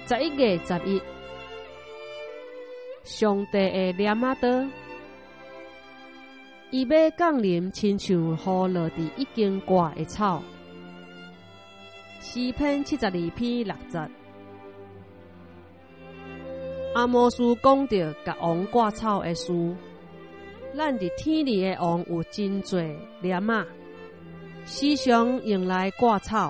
11月11日，上帝的念仔刀，伊要降临，亲像雨落伫已经挂的草。诗篇72篇6节。阿摩斯讲到甲王挂草的事，咱伫天里的王有真侪念仔，时常用来挂草。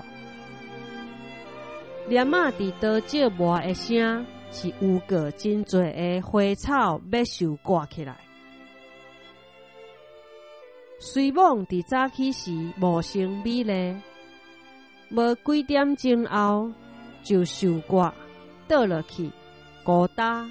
念仔伫刀借磨的声，是有过真侪的花草要受挂起来。水网伫早起时无成美丽，无几点钟后就受挂倒落去，孤单。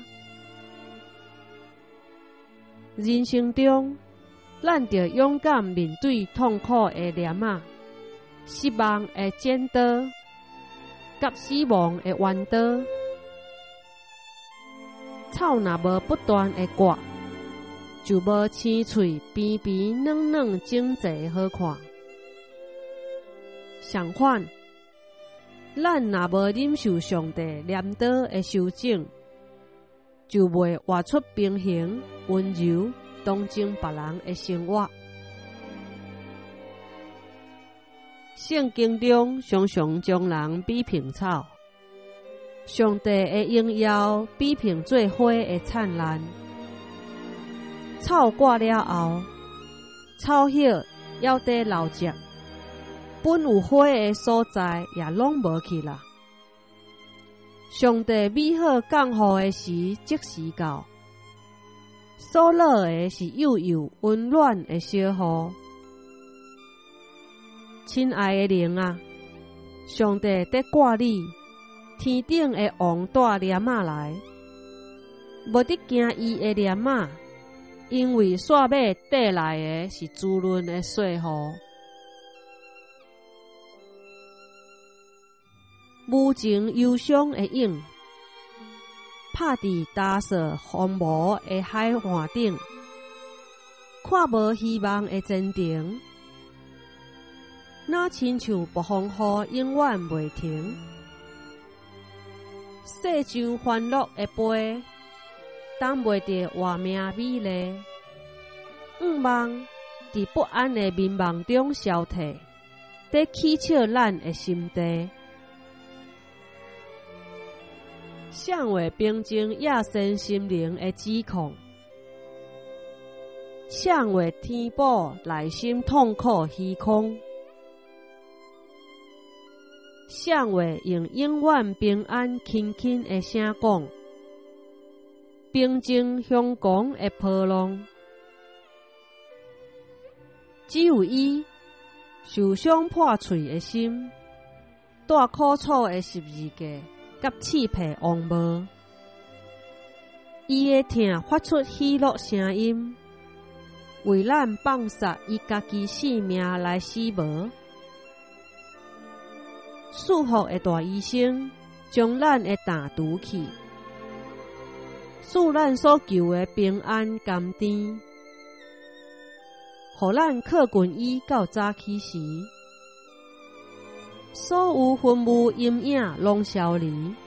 人生中，咱着勇敢面对痛苦的念仔、失望的剪刀、甲死亡的弯刀。草若无不断的刮，就无青翠边边软软整齐好看。相反，咱若无忍受上帝念刀的修正，就袂活出平衡、温柔、同情别人的生活。圣经中常常将人比评草，上帝的荣耀比评做花的灿烂。草挂了后，草叶还得留着，本有花的所在也拢无去啦。上帝美好降雨的时即时到，所落的是幼幼温暖的小雨。亲爱的灵啊，上帝在挂你，天顶的王带念仔来，无得惊伊的念仔，因为煞尾缀来的是滋润的细雨。无情忧伤的影，拍伫大色荒芜的海岸顶，看无希望的前程，那亲像暴风雨永远袂停。细像欢乐的杯，担袂着活命美丽。望伫不安的迷茫中消退，在起笑咱的心地。向为平静野生心灵的指控，向为填补内心痛苦虚空，向为用永远平安轻轻的声讲，平静雄广的波浪。只有伊受伤破碎的心，带苦楚的十字架。甲刺皮王无，伊的疼发出喜乐声音，为咱放撒伊家己性命来死无。束缚的大医生将咱的担除去，使咱所求的平安甘甜，互咱靠近伊到早起时。所有云雾阴影拢消离，